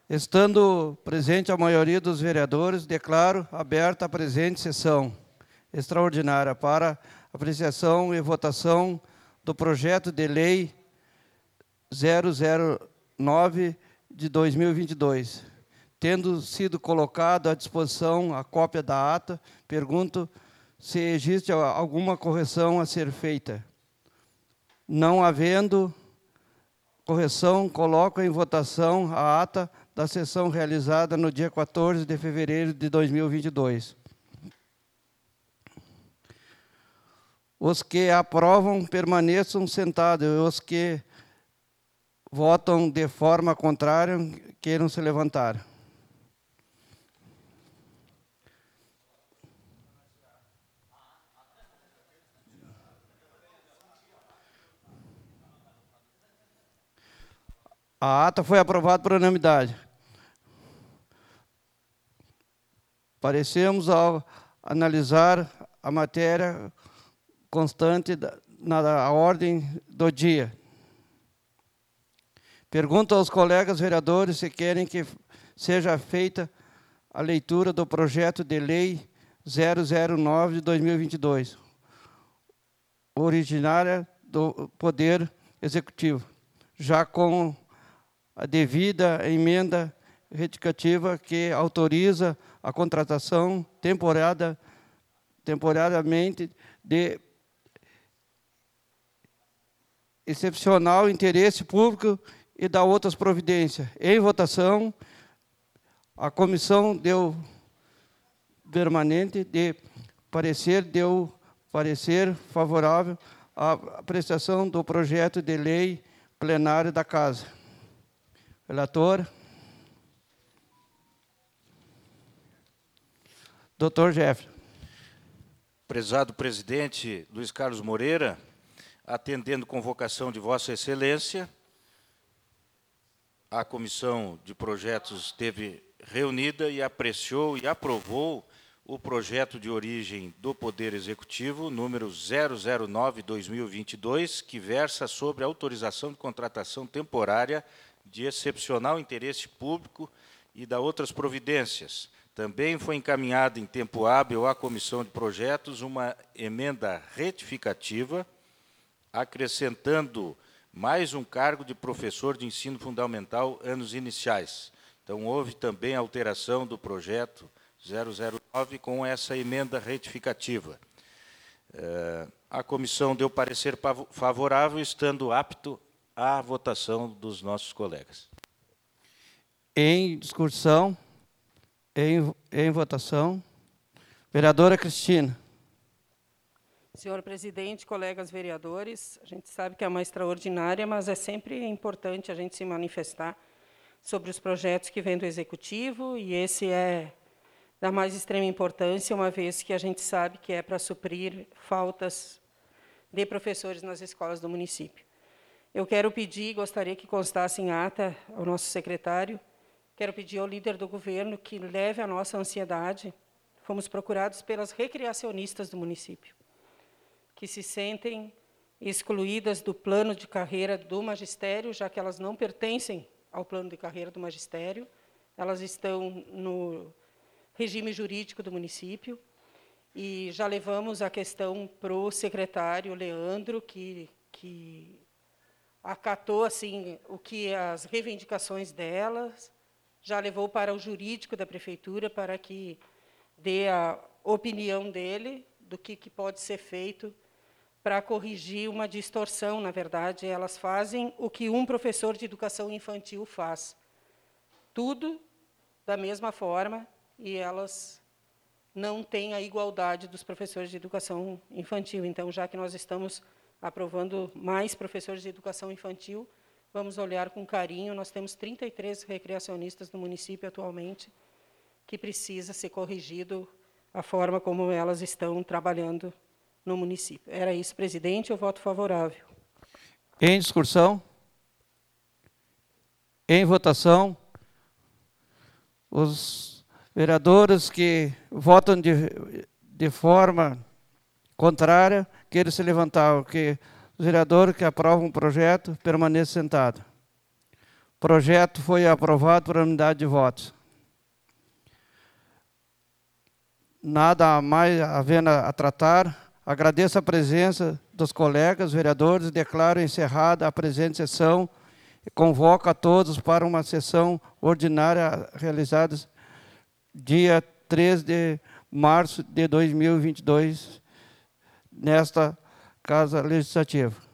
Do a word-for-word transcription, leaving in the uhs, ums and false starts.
Estando presente a maioria dos vereadores, declaro aberta a presente sessão extraordinária para apreciação e votação do projeto de lei zero zero nove de dois mil e vinte e dois. Tendo sido colocado à disposição a cópia da ata, pergunto se existe alguma correção a ser feita. Não havendo correção, coloco em votação a ata da sessão realizada no dia quatorze de fevereiro de dois mil e vinte e dois. Os que aprovam permaneçam sentados, e os que votam de forma contrária queiram se levantar. A ata foi aprovada por unanimidade. Parecemos, ao analisar a matéria constante da, na ordem do dia. Pergunto aos colegas vereadores se querem que seja feita a leitura do projeto de lei zero zero nove de dois mil e vinte e dois, originária do Poder Executivo, já com a devida emenda retificativa que autoriza a contratação temporada, temporariamente de excepcional interesse público e da outras providências. Em votação, a comissão deu permanente de parecer, deu parecer favorável à apreciação do projeto de lei plenário da Casa. Relator. Doutor Jeffrey. Prezado presidente Luiz Carlos Moreira, atendendo convocação de Vossa Excelência, a Comissão de Projetos esteve reunida e apreciou e aprovou o projeto de origem do Poder Executivo, número zero zero nove barra dois mil e vinte e dois, que versa sobre a autorização de contratação temporária de excepcional interesse público e da outras providências. Também foi encaminhada em tempo hábil à Comissão de Projetos uma emenda retificativa, acrescentando mais um cargo de professor de ensino fundamental anos iniciais. Então, houve também alteração do projeto zero zero nove com essa emenda retificativa. A comissão deu parecer favorável, estando apto à votação dos nossos colegas. Em discussão, em, em votação, vereadora Cristina. Senhor presidente, colegas vereadores, a gente sabe que é uma extraordinária, mas é sempre importante a gente se manifestar sobre os projetos que vêm do Executivo, e esse é da mais extrema importância, uma vez que a gente sabe que é para suprir faltas de professores nas escolas do município. Eu quero pedir, gostaria que constasse em ata ao nosso secretário, quero pedir ao líder do governo que leve a nossa ansiedade. Fomos procurados pelas recreacionistas do município, que se sentem excluídas do plano de carreira do magistério, já que elas não pertencem ao plano de carreira do magistério, elas estão no regime jurídico do município, e já levamos a questão para o secretário Leandro, que, que acatou assim, o que as reivindicações delas, já levou para o jurídico da prefeitura para que dê a opinião dele do que, que pode ser feito para corrigir uma distorção. Na verdade, elas fazem o que um professor de educação infantil faz. Tudo da mesma forma, e elas não têm a igualdade dos professores de educação infantil. Então, já que nós estamos aprovando mais professores de educação infantil, vamos olhar com carinho. Nós temos trinta e três recreacionistas no município atualmente, que precisa ser corrigido a forma como elas estão trabalhando no município. Era isso, presidente, eu voto favorável. Em discussão? Em votação? Os vereadores que votam de, de forma contrária, queiram se levantar. Que os vereadores que aprovam o projeto permaneçam sentados. projeto foi aprovado por unanimidade de votos. Nada mais havendo a tratar. Agradeço a presença dos colegas vereadores, declaro encerrada a presente sessão e convoco a todos para uma sessão ordinária realizada dia três de março de dois mil e vinte e dois, nesta Casa Legislativa.